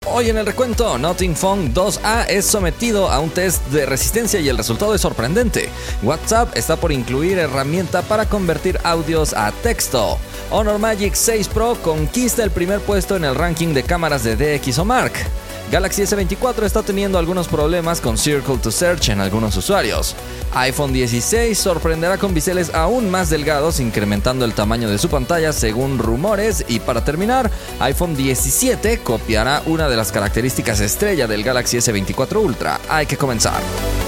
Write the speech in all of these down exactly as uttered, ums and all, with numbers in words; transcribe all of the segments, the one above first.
Hoy en el recuento, Nothing Phone dos A es sometido a un test de resistencia y el resultado es sorprendente. WhatsApp está por incluir herramienta para convertir audios a texto. Honor Magic seis Pro conquista el primer puesto en el ranking de cámaras de D X O Mark. Galaxy S veinticuatro está teniendo algunos problemas con Circle to Search en algunos usuarios. iPhone dieciséis sorprenderá con biseles aún más delgados, incrementando el tamaño de su pantalla según rumores. Y para terminar, iPhone diecisiete copiará una de las características estrella del Galaxy S veinticuatro Ultra. Hay que comenzar.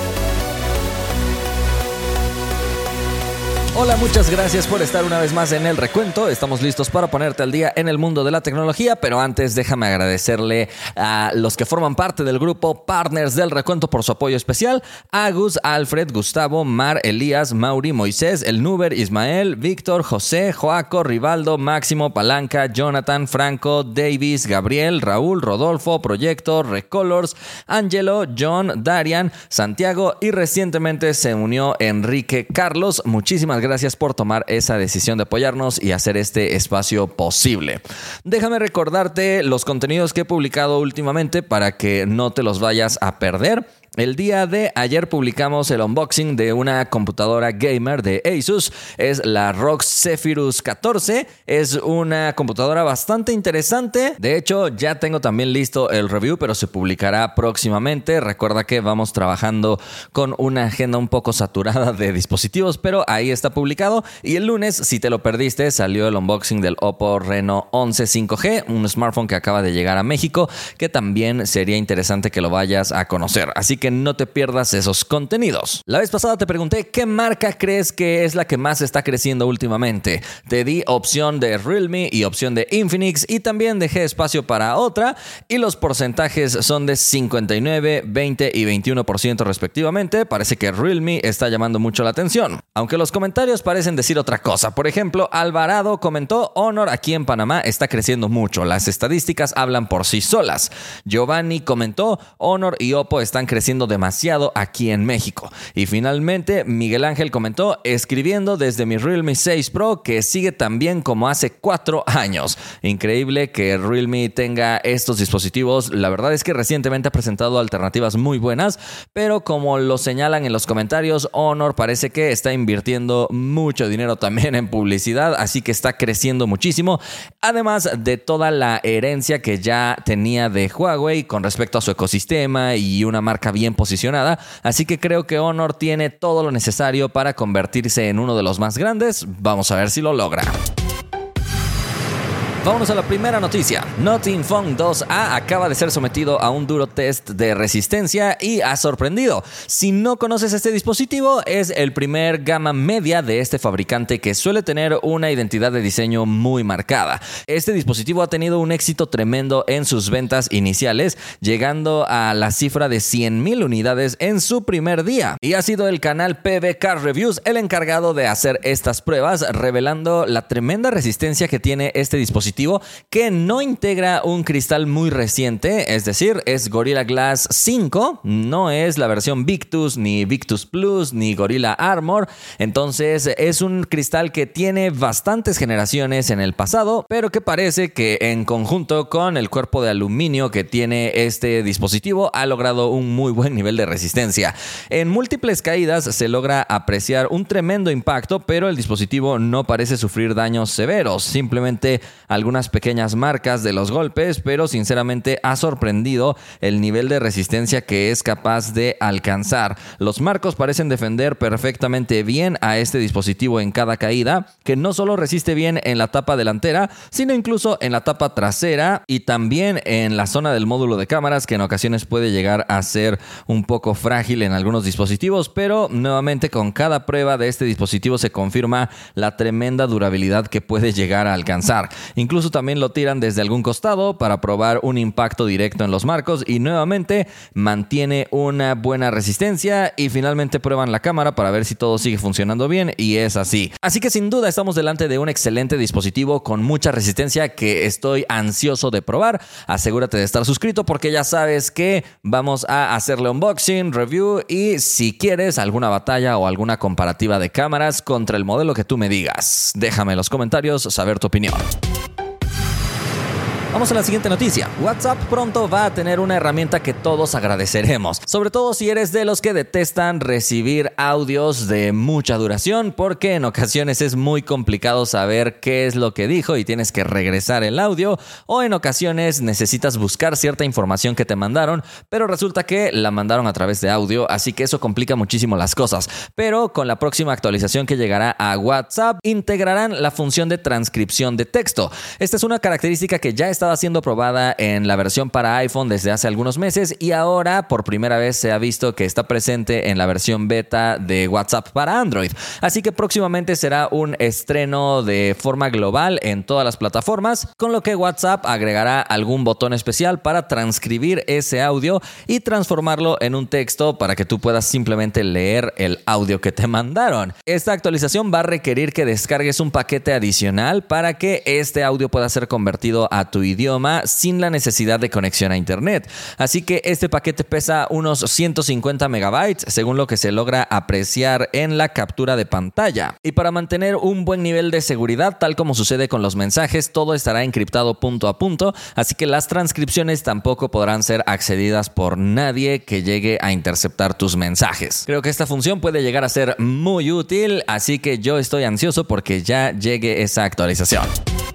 Hola, muchas gracias por estar una vez más en el recuento. Estamos listos para ponerte al día en el mundo de la tecnología, pero antes déjame agradecerle a los que forman parte del grupo Partners del Recuento por su apoyo especial: Agus, Alfred, Gustavo, Mar, Elías, Mauri, Moisés, El Nuber, Ismael, Víctor, José, Joaco, Rivaldo, Máximo, Palanca, Jonathan, Franco, Davis, Gabriel, Raúl, Rodolfo, Proyecto, Recolors, Angelo, John, Darian, Santiago y recientemente se unió Enrique Carlos. Muchísimas gracias por tomar esa decisión de apoyarnos y hacer este espacio posible. Déjame recordarte los contenidos que he publicado últimamente para que no te los vayas a perder. El día de ayer publicamos el unboxing de una computadora gamer de Asus. Es la R O G Zephyrus catorce. Es una computadora bastante interesante. De hecho, ya tengo también listo el review, pero se publicará próximamente. Recuerda que vamos trabajando con una agenda un poco saturada de dispositivos, pero ahí está publicado. Y el lunes, si te lo perdiste, salió el unboxing del Oppo Reno once cinco G, un smartphone que acaba de llegar a México, que también sería interesante que lo vayas a conocer. Así que que no te pierdas esos contenidos. La vez pasada te pregunté qué marca crees que es la que más está creciendo últimamente. Te di opción de Realme y opción de Infinix y también dejé espacio para otra, y los porcentajes son de cincuenta y nueve, veinte y veintiuno por ciento respectivamente. Parece que Realme está llamando mucho la atención, aunque los comentarios parecen decir otra cosa. Por ejemplo, Alvarado comentó: Honor aquí en Panamá está creciendo mucho, las estadísticas hablan por sí solas. Giovanni comentó: Honor y Oppo están creciendo demasiado aquí en México. Y finalmente Miguel Ángel comentó: escribiendo desde mi Realme seis Pro, que sigue tan bien como hace cuatro años. Increíble que Realme tenga estos dispositivos. La verdad es que recientemente ha presentado alternativas muy buenas, pero como lo señalan en los comentarios, Honor parece que está invirtiendo mucho dinero también en publicidad, así que está creciendo muchísimo, además de toda la herencia que ya tenía de Huawei con respecto a su ecosistema y una marca bien posicionada. Así que creo que Honor tiene todo lo necesario para convertirse en uno de los más grandes. Vamos a ver si lo logra. Vámonos a la primera noticia. Nothing Phone dos A acaba de ser sometido a un duro test de resistencia y ha sorprendido. Si no conoces este dispositivo, es el primer gama media de este fabricante que suele tener una identidad de diseño muy marcada. Este dispositivo ha tenido un éxito tremendo en sus ventas iniciales, llegando a la cifra de cien mil unidades en su primer día. Y ha sido el canal P B Car Reviews el encargado de hacer estas pruebas, revelando la tremenda resistencia que tiene este dispositivo, que no integra un cristal muy reciente, es decir, es Gorilla Glass cinco, no es la versión Victus, ni Victus Plus, ni Gorilla Armor. Entonces es un cristal que tiene bastantes generaciones en el pasado, pero que parece que en conjunto con el cuerpo de aluminio que tiene este dispositivo ha logrado un muy buen nivel de resistencia. En múltiples caídas se logra apreciar un tremendo impacto, pero el dispositivo no parece sufrir daños severos, simplemente algunas pequeñas marcas de los golpes, pero sinceramente ha sorprendido el nivel de resistencia que es capaz de alcanzar. Los marcos parecen defender perfectamente bien a este dispositivo en cada caída, que no solo resiste bien en la tapa delantera, sino incluso en la tapa trasera y también en la zona del módulo de cámaras, que en ocasiones puede llegar a ser un poco frágil en algunos dispositivos, pero nuevamente con cada prueba de este dispositivo se confirma la tremenda durabilidad que puede llegar a alcanzar. Incluso también lo tiran desde algún costado para probar un impacto directo en los marcos y nuevamente mantiene una buena resistencia, y finalmente prueban la cámara para ver si todo sigue funcionando bien, y es así. Así que sin duda estamos delante de un excelente dispositivo con mucha resistencia que estoy ansioso de probar. Asegúrate de estar suscrito porque ya sabes que vamos a hacerle unboxing, review y si quieres alguna batalla o alguna comparativa de cámaras contra el modelo que tú me digas. Déjame en los comentarios saber tu opinión. Vamos a la siguiente noticia. WhatsApp pronto va a tener una herramienta que todos agradeceremos, sobre todo si eres de los que detestan recibir audios de mucha duración, porque en ocasiones es muy complicado saber qué es lo que dijo y tienes que regresar el audio, o en ocasiones necesitas buscar cierta información que te mandaron, pero resulta que la mandaron a través de audio, así que eso complica muchísimo las cosas. Pero con la próxima actualización que llegará a WhatsApp, integrarán la función de transcripción de texto. Esta es una característica que ya está estaba siendo probada en la versión para iPhone desde hace algunos meses y ahora por primera vez se ha visto que está presente en la versión beta de WhatsApp para Android. Así que próximamente será un estreno de forma global en todas las plataformas, con lo que WhatsApp agregará algún botón especial para transcribir ese audio y transformarlo en un texto para que tú puedas simplemente leer el audio que te mandaron. Esta actualización va a requerir que descargues un paquete adicional para que este audio pueda ser convertido a tu idioma sin la necesidad de conexión a internet. Así que este paquete pesa unos ciento cincuenta megabytes, según lo que se logra apreciar en la captura de pantalla. Y para mantener un buen nivel de seguridad, tal como sucede con los mensajes, todo estará encriptado punto a punto, así que las transcripciones tampoco podrán ser accedidas por nadie que llegue a interceptar tus mensajes. Creo que esta función puede llegar a ser muy útil, así que yo estoy ansioso porque ya llegue esa actualización.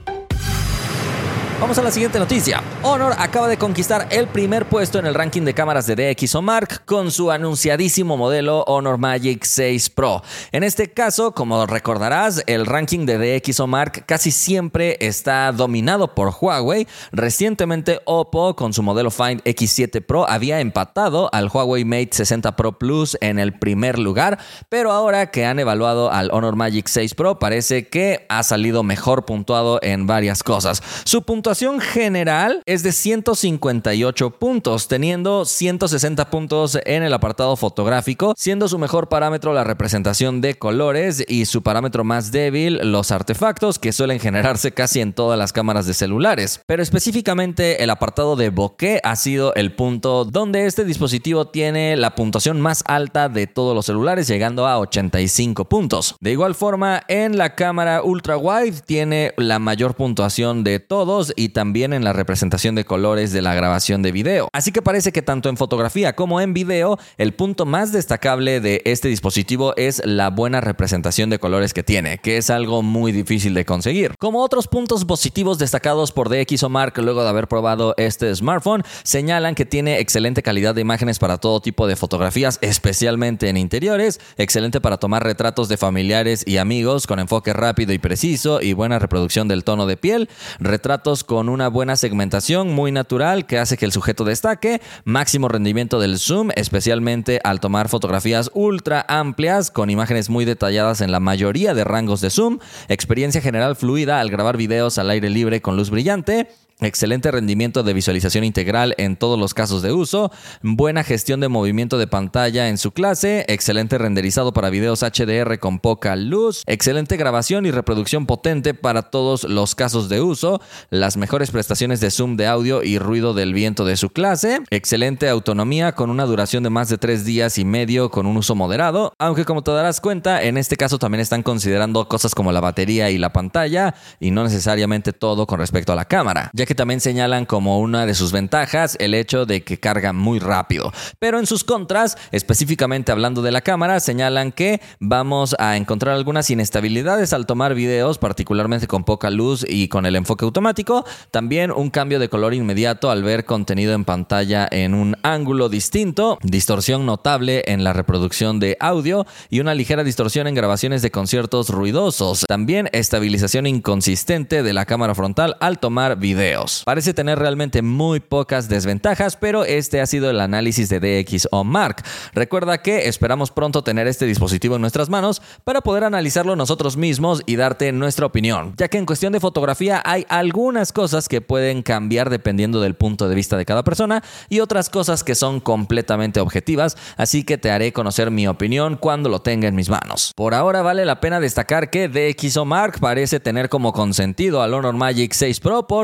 Vamos a la siguiente noticia. Honor acaba de conquistar el primer puesto en el ranking de cámaras de D X O Mark con su anunciadísimo modelo Honor Magic seis Pro. En este caso, como recordarás, el ranking de D X O Mark casi siempre está dominado por Huawei. Recientemente Oppo con su modelo Find X siete Pro había empatado al Huawei Mate sesenta Pro Plus en el primer lugar, pero ahora que han evaluado al Honor Magic seis Pro parece que ha salido mejor puntuado en varias cosas. Su puntuación general es de ciento cincuenta y ocho puntos, teniendo ciento sesenta puntos en el apartado fotográfico, siendo su mejor parámetro la representación de colores y su parámetro más débil los artefactos, que suelen generarse casi en todas las cámaras de celulares. Pero específicamente el apartado de bokeh ha sido el punto donde este dispositivo tiene la puntuación más alta de todos los celulares, llegando a ochenta y cinco puntos. De igual forma, en la cámara ultra wide tiene la mayor puntuación de todos y también en la representación de colores de la grabación de video. Así que parece que tanto en fotografía como en video, el punto más destacable de este dispositivo es la buena representación de colores que tiene, que es algo muy difícil de conseguir. Como otros puntos positivos destacados por D X O Mark luego de haber probado este smartphone, señalan que tiene excelente calidad de imágenes para todo tipo de fotografías, especialmente en interiores, excelente para tomar retratos de familiares y amigos con enfoque rápido y preciso y buena reproducción del tono de piel, retratos con una buena segmentación muy natural que hace que el sujeto destaque, máximo rendimiento del zoom, especialmente al tomar fotografías ultra amplias con imágenes muy detalladas en la mayoría de rangos de zoom, experiencia general fluida al grabar videos al aire libre con luz brillante, excelente rendimiento de visualización integral en todos los casos de uso, buena gestión de movimiento de pantalla en su clase, excelente renderizado para videos H D R con poca luz, excelente grabación y reproducción potente para todos los casos de uso, las mejores prestaciones de zoom de audio y ruido del viento de su clase, excelente autonomía con una duración de más de tres días y medio con un uso moderado, aunque como te darás cuenta, en este caso también están considerando cosas como la batería y la pantalla y no necesariamente todo con respecto a la cámara, ya que también señalan como una de sus ventajas el hecho de que carga muy rápido. Pero en sus contras, específicamente hablando de la cámara, señalan que vamos a encontrar algunas inestabilidades al tomar videos, particularmente con poca luz y con el enfoque automático. También un cambio de color inmediato al ver contenido en pantalla en un ángulo distinto, distorsión notable en la reproducción de audio y una ligera distorsión en grabaciones de conciertos ruidosos. También estabilización inconsistente de la cámara frontal al tomar videos. Parece tener realmente muy pocas desventajas, pero este ha sido el análisis de D X O Mark. Recuerda que esperamos pronto tener este dispositivo en nuestras manos para poder analizarlo nosotros mismos y darte nuestra opinión, ya que en cuestión de fotografía hay algunas cosas que pueden cambiar dependiendo del punto de vista de cada persona y otras cosas que son completamente objetivas, así que te haré conocer mi opinión cuando lo tenga en mis manos. Por ahora vale la pena destacar que D X O Mark parece tener como consentido al Honor Magic seis Pro porque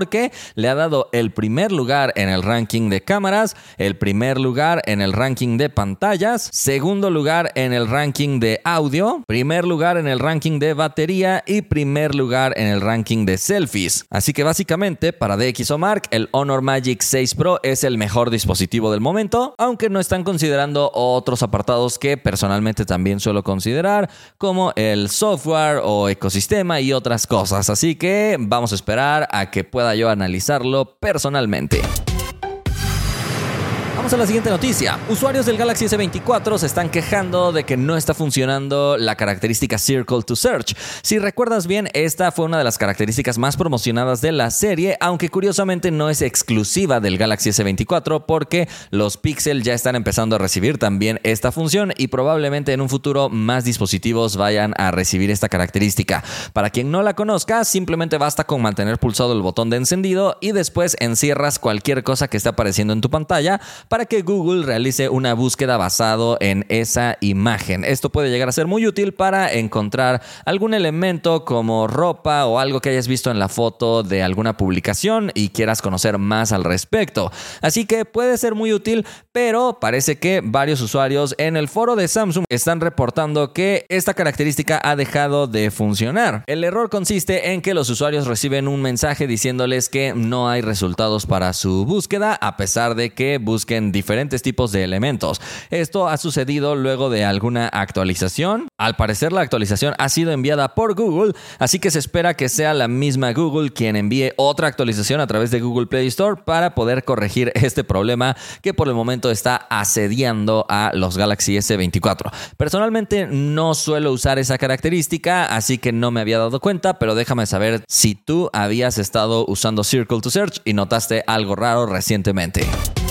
le ha dado el primer lugar en el ranking de cámaras, el primer lugar en el ranking de pantallas, segundo lugar en el ranking de audio, primer lugar en el ranking de batería y primer lugar en el ranking de selfies. Así que básicamente para DxOMark el Honor Magic seis Pro es el mejor dispositivo del momento, aunque no están considerando otros apartados que personalmente también suelo considerar, como el software o ecosistema y otras cosas. Así que vamos a esperar a que pueda yo analizarlo personalmente. Vamos a la siguiente noticia. Usuarios del Galaxy ese veinticuatro se están quejando de que no está funcionando la característica Circle to Search. Si recuerdas bien, esta fue una de las características más promocionadas de la serie, aunque curiosamente no es exclusiva del Galaxy ese veinticuatro porque los Pixel ya están empezando a recibir también esta función y probablemente en un futuro más dispositivos vayan a recibir esta característica. Para quien no la conozca, simplemente basta con mantener pulsado el botón de encendido y después encierras cualquier cosa que esté apareciendo en tu pantalla para que Google realice una búsqueda basado en esa imagen. Esto puede llegar a ser muy útil para encontrar algún elemento como ropa o algo que hayas visto en la foto de alguna publicación y quieras conocer más al respecto. Así que puede ser muy útil, pero parece que varios usuarios en el foro de Samsung están reportando que esta característica ha dejado de funcionar. El error consiste en que los usuarios reciben un mensaje diciéndoles que no hay resultados para su búsqueda, a pesar de que busquen diferentes tipos de elementos. Esto ha sucedido luego de alguna actualización. Al parecer la actualización ha sido enviada por Google, así que se espera que sea la misma Google quien envíe otra actualización a través de Google Play Store para poder corregir este problema que por el momento está asediando a los Galaxy ese veinticuatro. Personalmente no suelo usar esa característica, así que no me había dado cuenta, pero déjame saber si tú habías estado usando Circle to Search y notaste algo raro recientemente.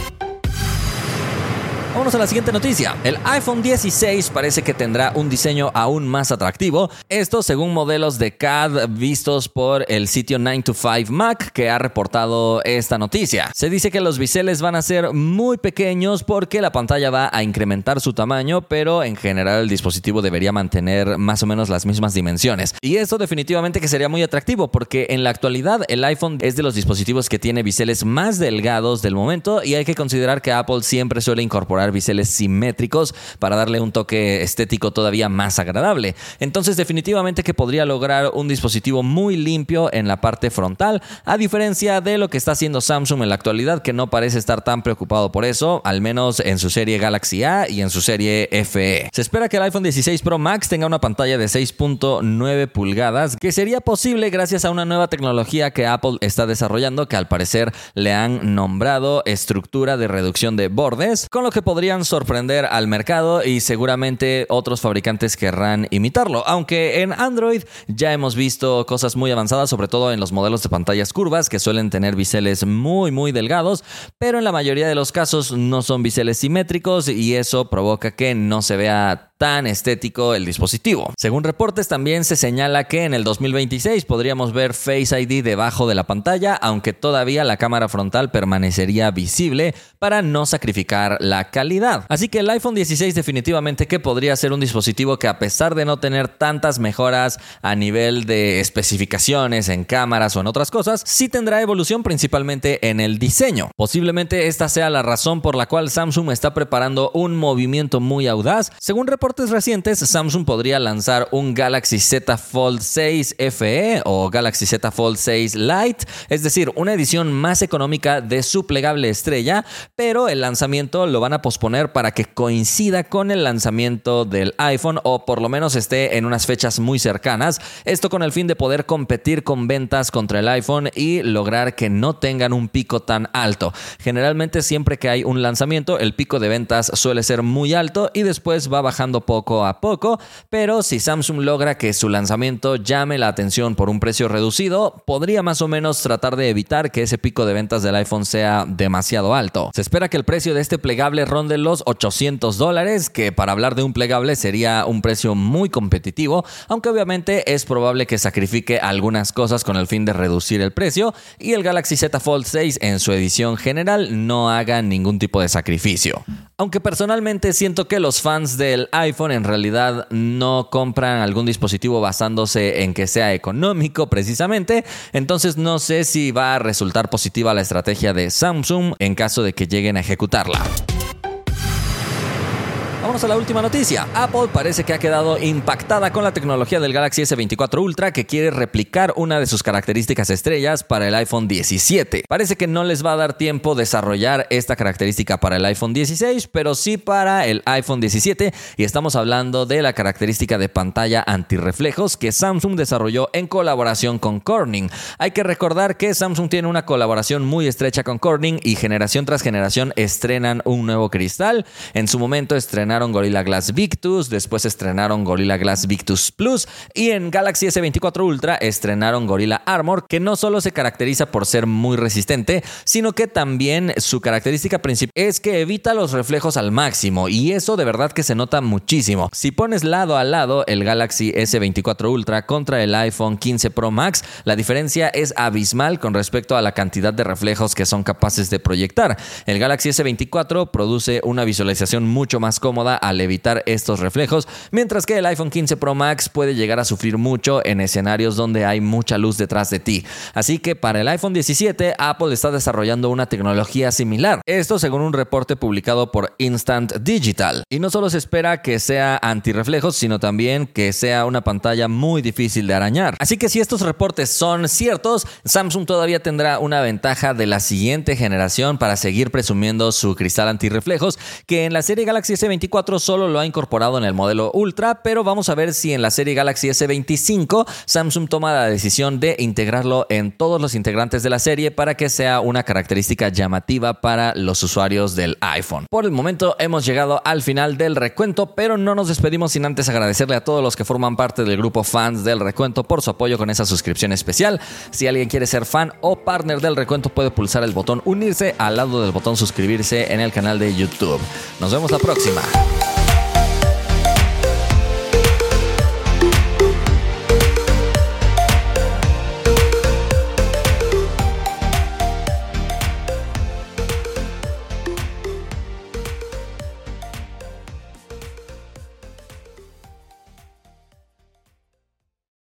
Vámonos a la siguiente noticia. El iPhone dieciséis parece que tendrá un diseño aún más atractivo. Esto según modelos de C A D vistos por el sitio nine to five Mac, que ha reportado esta noticia. Se dice que los biseles van a ser muy pequeños porque la pantalla va a incrementar su tamaño, pero en general el dispositivo debería mantener más o menos las mismas dimensiones. Y esto definitivamente que sería muy atractivo porque en la actualidad el iPhone es de los dispositivos que tiene biseles más delgados del momento y hay que considerar que Apple siempre suele incorporar biseles simétricos para darle un toque estético todavía más agradable. Entonces definitivamente que podría lograr un dispositivo muy limpio en la parte frontal, a diferencia de lo que está haciendo Samsung en la actualidad, que no parece estar tan preocupado por eso, al menos en su serie Galaxy A y en su serie F E. Se espera que el iPhone dieciséis Pro Max tenga una pantalla de seis punto nueve pulgadas, que sería posible gracias a una nueva tecnología que Apple está desarrollando, que al parecer le han nombrado estructura de reducción de bordes, con lo que podrían sorprender al mercado y seguramente otros fabricantes querrán imitarlo, aunque en Android ya hemos visto cosas muy avanzadas, sobre todo en los modelos de pantallas curvas que suelen tener biseles muy muy delgados, pero en la mayoría de los casos no son biseles simétricos y eso provoca que no se vea tan estético el dispositivo. Según reportes, también se señala que en el dos mil veintiséis podríamos ver Face I D debajo de la pantalla, aunque todavía la cámara frontal permanecería visible para no sacrificar la calidad. Así que el iPhone dieciséis definitivamente que podría ser un dispositivo que, a pesar de no tener tantas mejoras a nivel de especificaciones en cámaras o en otras cosas, sí tendrá evolución principalmente en el diseño. Posiblemente esta sea la razón por la cual Samsung está preparando un movimiento muy audaz. Según reportes recientes, Samsung podría lanzar un Galaxy Z Fold seis F E o Galaxy Z Fold seis Lite, es decir, una edición más económica de su plegable estrella, pero el lanzamiento lo van a posponer para que coincida con el lanzamiento del iPhone o por lo menos esté en unas fechas muy cercanas. Esto con el fin de poder competir con ventas contra el iPhone y lograr que no tengan un pico tan alto. Generalmente siempre que hay un lanzamiento, el pico de ventas suele ser muy alto y después va bajando poco a poco, pero si Samsung logra que su lanzamiento llame la atención por un precio reducido, podría más o menos tratar de evitar que ese pico de ventas del iPhone sea demasiado alto. Se espera que el precio de este plegable ronde los ochocientos dólares, que para hablar de un plegable sería un precio muy competitivo, aunque obviamente es probable que sacrifique algunas cosas con el fin de reducir el precio y el Galaxy Z Fold seis en su edición general no haga ningún tipo de sacrificio. Aunque personalmente siento que los fans del iPhone en realidad no compran algún dispositivo basándose en que sea económico precisamente, entonces no sé si va a resultar positiva la estrategia de Samsung en caso de que lleguen a ejecutarla. Vámonos a la última noticia. Apple parece que ha quedado impactada con la tecnología del Galaxy ese veinticuatro Ultra, que quiere replicar una de sus características estrellas para el iPhone diecisiete. Parece que no les va a dar tiempo desarrollar esta característica para el iPhone dieciséis, pero sí para el iPhone diecisiete, y estamos hablando de la característica de pantalla antirreflejos que Samsung desarrolló en colaboración con Corning. Hay que recordar que Samsung tiene una colaboración muy estrecha con Corning y generación tras generación estrenan un nuevo cristal. En su momento estrenaron Gorilla Glass Victus, después estrenaron Gorilla Glass Victus Plus y en Galaxy ese veinticuatro Ultra estrenaron Gorilla Armor, que no solo se caracteriza por ser muy resistente, sino que también su característica principal es que evita los reflejos al máximo, y eso de verdad que se nota muchísimo. Si pones lado a lado el Galaxy ese veinticuatro Ultra contra el iPhone quince Pro Max, la diferencia es abismal con respecto a la cantidad de reflejos que son capaces de proyectar. El Galaxy ese veinticuatro produce una visualización mucho más cómoda al evitar estos reflejos, mientras que el iPhone quince Pro Max puede llegar a sufrir mucho en escenarios donde hay mucha luz detrás de ti. Así que para el iPhone diecisiete, Apple está desarrollando una tecnología similar. Esto según un reporte publicado por Instant Digital. Y no solo se espera que sea antirreflejos, sino también que sea una pantalla muy difícil de arañar. Así que si estos reportes son ciertos, Samsung todavía tendrá una ventaja de la siguiente generación para seguir presumiendo su cristal antirreflejos, que en la serie Galaxy ese veinticuatro solo lo ha incorporado en el modelo Ultra, pero vamos a ver si en la serie Galaxy ese veinticinco Samsung toma la decisión de integrarlo en todos los integrantes de la serie para que sea una característica llamativa para los usuarios del iPhone. Por el momento hemos llegado al final del recuento, pero no nos despedimos sin antes agradecerle a todos los que forman parte del grupo fans del recuento por su apoyo con esa suscripción especial. Si alguien quiere ser fan o partner del recuento, puede pulsar el botón unirse al lado del botón suscribirse en el canal de YouTube. Nos vemos la próxima.